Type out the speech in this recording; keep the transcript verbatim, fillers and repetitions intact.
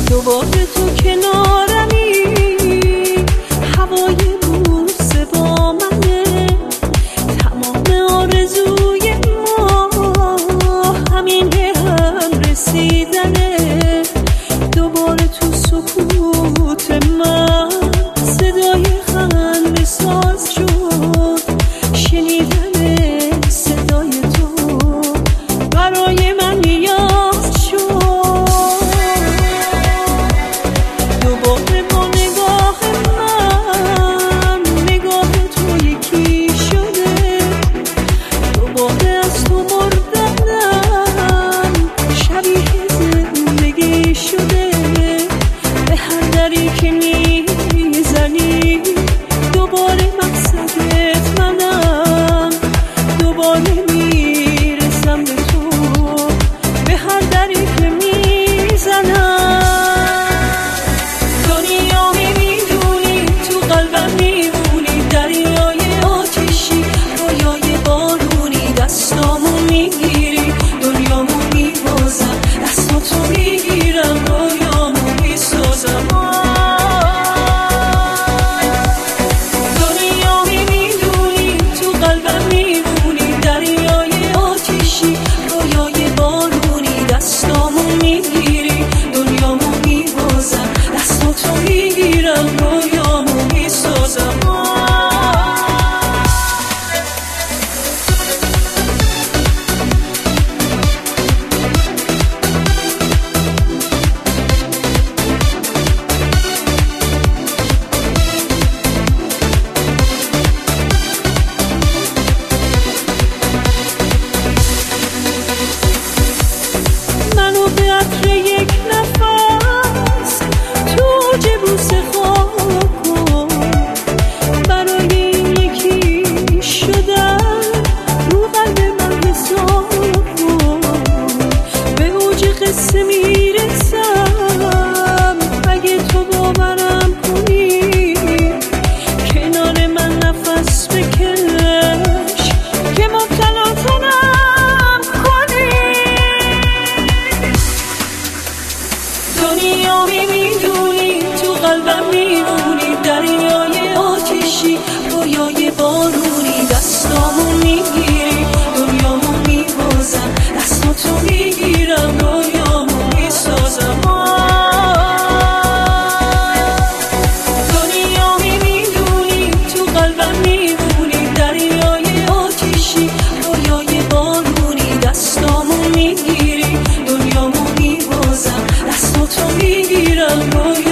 دوباره تو کنارمی، هوای بوسه با منه، تمام آرزوی ما همین به هم رسیدنه. دوباره تو سکوت من صدای خنده ساز شد، شنیدن صدای تو برای من نیاز شد. دوباره با نگاه من نگاه تو یکی شده، دوباره از تو مردنم شبیه زندگی شده. به هر دری که میزنی دوباره مقصدت منم، دوباره میرسم به تو به هر دری که میزنم. دنیا میدونی تو قلبم میمونی، دریای آتشی رویای بارونی، دستامو میگیری دنیامو میبازم، دستاتو میگیرم رویامو میسازم. دنیا میدونی تو قلبم میمونی، دریای آتشی رویای بارونی، دستامو میگیری دنیامو میبازم، دستاتو میگیرم رویامو میسازم. منو به عطر یک نفس تو اوج بوسه خواب کن، برای یکی شدن رو قلب من حساب کن. به اوج قصه میرسم اگه تو باورم کنی، کنار من نفس بکش که مبتلا تنم کنی. دنیا میدونی تو قلبم میمونی، دریای آتشی رویای بارونی، دستامو میگیری دنیامو میبازم، دستاتو میگیرم رویامو میسازم. دنیا میدونی تو قلبم میمونی، دریای آتشی رویای بارونی، دستامو میگیری دنیامو میبازم، دستاتو میگیرم روی